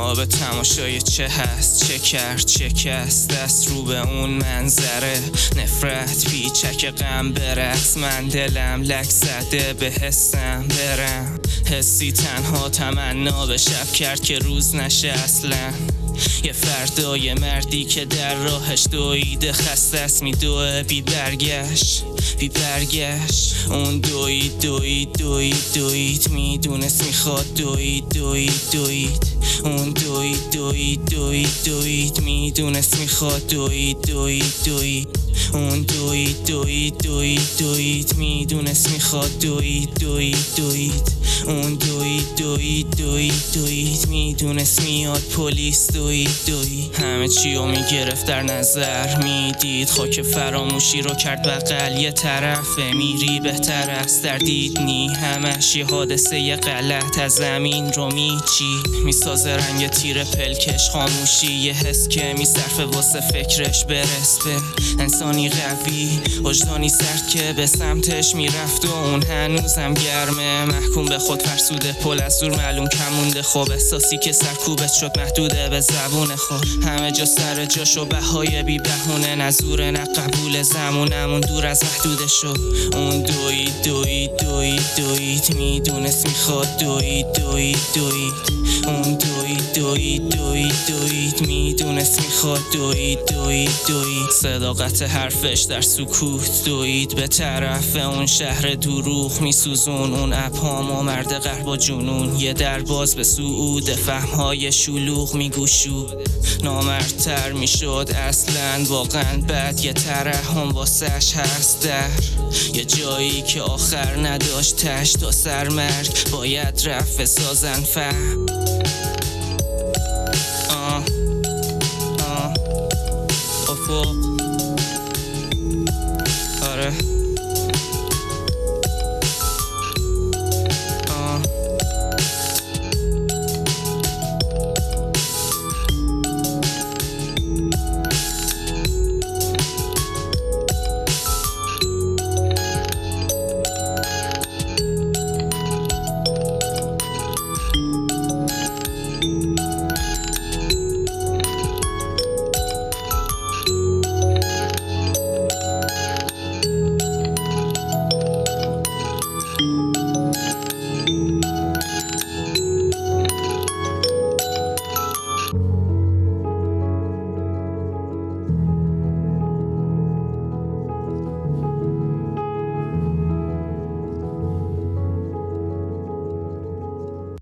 تنها به تماشای چه هست، چه کرد چه کس، دست رو به اون منظره، نفرت پیچک غم برقص، من دلم لک زده به حسم برم، حسی تنها تمنا به شب کرد که روز نشه اصلا، یه فردای مردی که در راهش دویده خسته است میدوه بی برگشت بی برگشت، اون دوید دوید دوید دوید میدونست میخواد دوید دوید دوید، اون دوید دوید دوید دوید میدونست میخواد دوید دوید دوید، اون دوید دوید دوید دوید میدونست میخواد دوید دوید دوید، اون دوید دوید دوید دوید میدونست میاد پلیس دوید دوید، همه چی رو میگرفت در نظر میدید، خاک فراموشی رو کرد بغل یه طرفه، میری بهتر است در دیدنی همش یه حادثه یه غلط از زمین رو میچی، میسازه رنگ تیر پلکش خاموشی، یه حس که میصرفه واسه فکرش برس به انسانی قوی، وجدانی سرد که به سمتش میرفت و اون هنوزم گرمه، محکوم به خود فرسوده پل از دور معلوم کم مونده، خب احساسی که سرکوبت شد محدوده به زبون خود، همه جا سر جاش و بهای بی بهونه، نزوره نه قبول زمونمون دور از محدوده شد، اون دوید دوید دوید دوید میدونست میخواد دوید دوید دوید، اون دوید دوید دوید دوید میدونست میخواد دوید دوید دوید، صداقت حرفش در سکوت دوید به طرف اون شهر دروغ میسوزون، اون ابهام و مرد قهر با جنون، یه در باز به سعود فهمهای شلوغ میگوشود، نامردتر میشد اصلا واقعا بد، یه ترحم واسش هست در یه جایی که آخر نداشت تش، تا سر مرگ باید رفت سازن فهم افو